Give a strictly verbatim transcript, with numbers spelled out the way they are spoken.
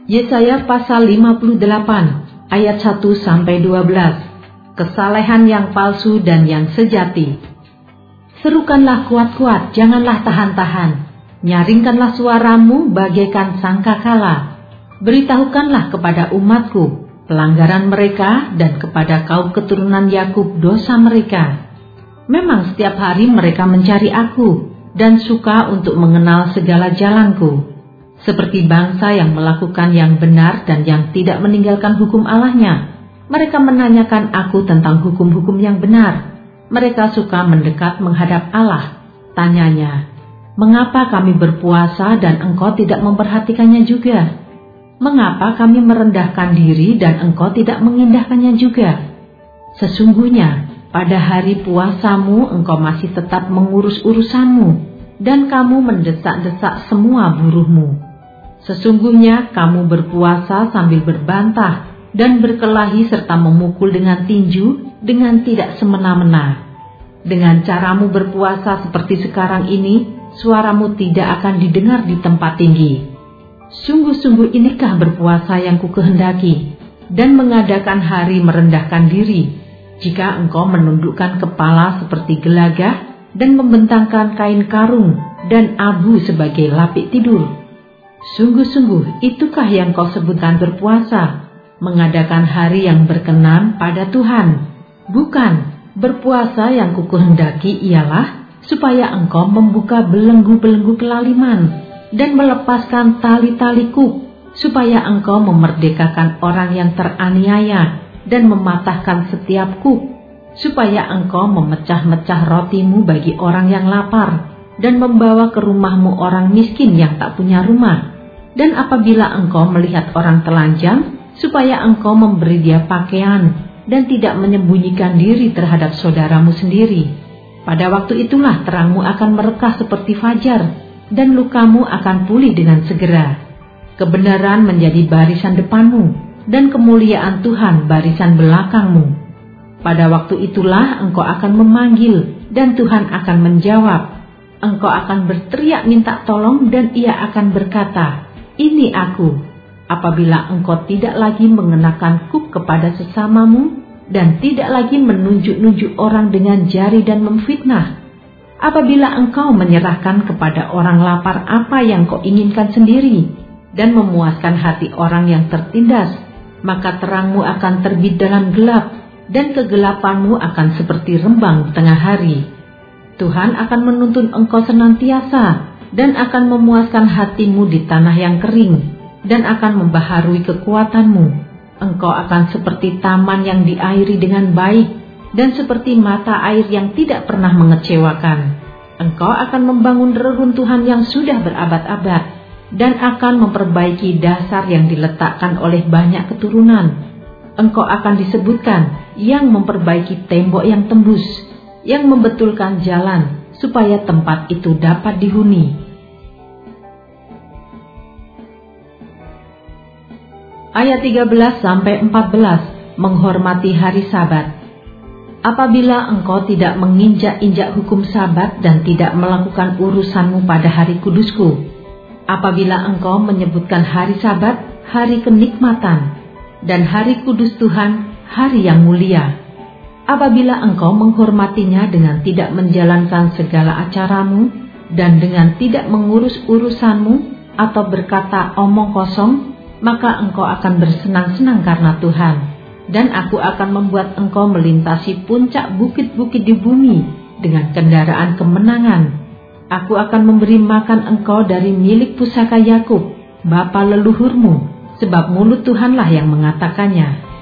Yesaya pasal lima puluh delapan ayat satu sampai dua belas. Kesalehan yang palsu dan yang sejati. Serukanlah kuat-kuat, janganlah tahan-tahan. Nyaringkanlah suaramu bagaikan sangkakala. Beritahukanlah kepada umatku pelanggaran mereka dan kepada kaum keturunan Yakub dosa mereka. Memang setiap hari mereka mencari aku dan suka untuk mengenal segala jalanku. Seperti bangsa yang melakukan yang benar dan yang tidak meninggalkan hukum Allahnya. Mereka menanyakan aku tentang hukum-hukum yang benar. Mereka suka mendekat menghadap Allah. Tanyanya, mengapa kami berpuasa dan engkau tidak memperhatikannya juga? Mengapa kami merendahkan diri dan engkau tidak mengindahkannya juga? Sesungguhnya, pada hari puasamu engkau masih tetap mengurus urusanmu, dan kamu mendesak-desak semua buruhmu. Sesungguhnya kamu berpuasa sambil berbantah dan berkelahi serta memukul dengan tinju dengan tidak semena-mena. Dengan caramu berpuasa seperti sekarang ini, suaramu tidak akan didengar di tempat tinggi. Sungguh-sungguh inikah berpuasa yang kukehendaki, dan mengadakan hari merendahkan diri, jika engkau menundukkan kepala seperti gelagah dan membentangkan kain karung dan abu sebagai lapik tidur. Sungguh-sungguh itukah yang kau sebutkan berpuasa, mengadakan hari yang berkenan pada Tuhan. Bukan, berpuasa yang kukehendaki ialah supaya engkau membuka belenggu-belenggu kelaliman dan melepaskan tali-tali kuk, supaya engkau memerdekakan orang yang teraniaya dan mematahkan setiap kuk, supaya engkau memecah-mecah rotimu bagi orang yang lapar dan membawa ke rumahmu orang miskin yang tak punya rumah. Dan apabila engkau melihat orang telanjang, supaya engkau memberi dia pakaian dan tidak menyembunyikan diri terhadap saudaramu sendiri. Pada waktu itulah terangmu akan merekah seperti fajar, dan lukamu akan pulih dengan segera. Kebenaran menjadi barisan depanmu, dan kemuliaan Tuhan barisan belakangmu. Pada waktu itulah engkau akan memanggil, dan Tuhan akan menjawab. Engkau akan berteriak minta tolong, dan Ia akan berkata, ini aku. Apabila engkau tidak lagi mengenakan kuk kepada sesamamu, dan tidak lagi menunjuk-nunjuk orang dengan jari dan memfitnah. Apabila engkau menyerahkan kepada orang lapar apa yang kau inginkan sendiri, dan memuaskan hati orang yang tertindas, maka terangmu akan terbit dalam gelap, dan kegelapanmu akan seperti rembang di tengah hari. Tuhan akan menuntun engkau senantiasa, dan akan memuaskan hatimu di tanah yang kering, dan akan membaharui kekuatanmu. Engkau akan seperti taman yang diairi dengan baik, dan seperti mata air yang tidak pernah mengecewakan. Engkau akan membangun reruntuhan yang sudah berabad-abad, dan akan memperbaiki dasar yang diletakkan oleh banyak keturunan. Engkau akan disebutkan yang memperbaiki tembok yang tembus, yang membetulkan jalan, supaya tempat itu dapat dihuni. Ayat tiga belas sampai empat belas, menghormati hari Sabat. Apabila engkau tidak menginjak-injak hukum Sabat dan tidak melakukan urusanmu pada hari kudusku, apabila engkau menyebutkan hari Sabat hari kenikmatan, dan hari kudus Tuhan hari yang mulia, apabila engkau menghormatinya dengan tidak menjalankan segala acaramu, dan dengan tidak mengurus urusanmu atau berkata omong kosong, maka engkau akan bersenang-senang karena Tuhan, dan aku akan membuat engkau melintasi puncak bukit-bukit di bumi dengan kendaraan kemenangan. Aku akan memberi makan engkau dari milik pusaka Yakub, bapa leluhurmu, sebab mulut Tuhanlah yang mengatakannya.